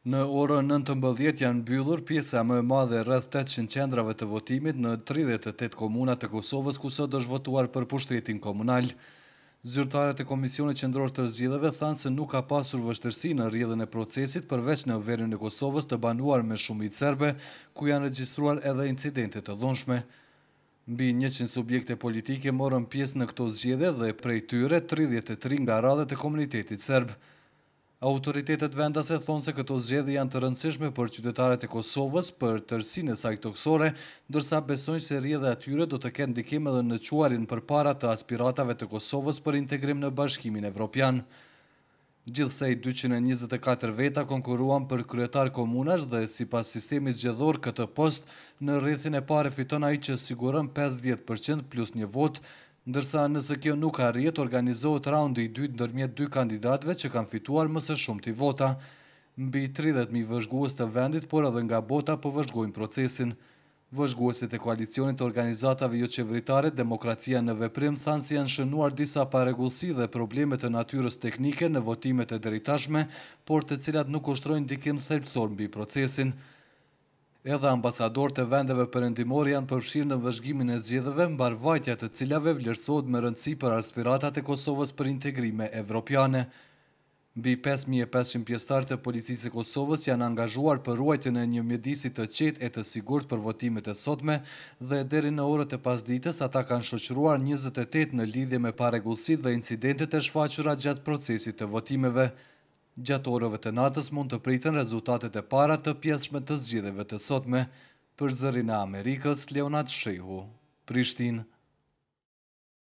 Në orën 19 janë mbyllur pjesa më e madhe rreth 800 qendrave të votimit në 38 komuna të Kosovës ku sot është votuar për pushtetin komunal. Zyrtarët e Komisionit Qendror të Zgjedhjeve thanë se nuk ka pasur vështirësi në rrjedhjen e procesit përveç në Veriun e Kosovës të banuar me shumicë serbe, ku janë regjistruar edhe incidente të dhunshme. Mbi 100 subjekte politike morën pjesë në këto zgjedhje dhe prej tyre 33 nga radhët e komunitetit serb. Autoritetet vendase thonë se këto zgjedhje janë të rëndësishme për qytetarët e Kosovës për tërësinë e saj toksore, ndërsa besojnë se rrjedhja e tyre do të ketë ndikim edhe në quarin përpara të aspiratave të Kosovës për integrim në Bashkimin Evropian. Gjithsej 224 veta konkuruan për kryetar komunash dhe sipas sistemit zgjedhor këtë post në rrethin e parë fiton ai që siguron 50% plus një vot, ndërsa nëse kjo nuk arrihet, organizohet raundi i dytë ndërmjet dy kandidatëve që kanë fituar më së shumti vota. Mbi 30.000 vëzhgues të vendit, por edhe nga bota po vëzhgojnë procesin. Vëzhguesit e koalicionit të organizatave jo qeveritare Demokracia në Veprim thanë se janë shënuar disa parregullsi dhe probleme të natyrës teknike në votimet e deritashme, por të cilat nuk ushtrojnë ndikim thelbësor mbi procesin. Edhe ambasadorët e vendeve perëndimore janë përfshirë në vëzhgimin e zgjedhjeve, mbarvajtja të cilave vlerësohet me rëndësi për aspiratat e Kosovës për integrime evropiane. Mbi 5500 pjesëtarë të policisë së Kosovës janë angazhuar për ruajtjen e një mjedisi të qetë e të sigurt për votimet e sotme dhe deri në orët e pasdites ata kanë shoqëruar 28 në lidhje me parregullsitë dhe incidentet e shfaqura gjatë procesit të votimeve. Gjatë orëve të natës mund të priten rezultatet e para të pjesshme të zgjedhjeve të sotme. Për Zërin e Amerikës, Leonard Shehu, Prishtinë.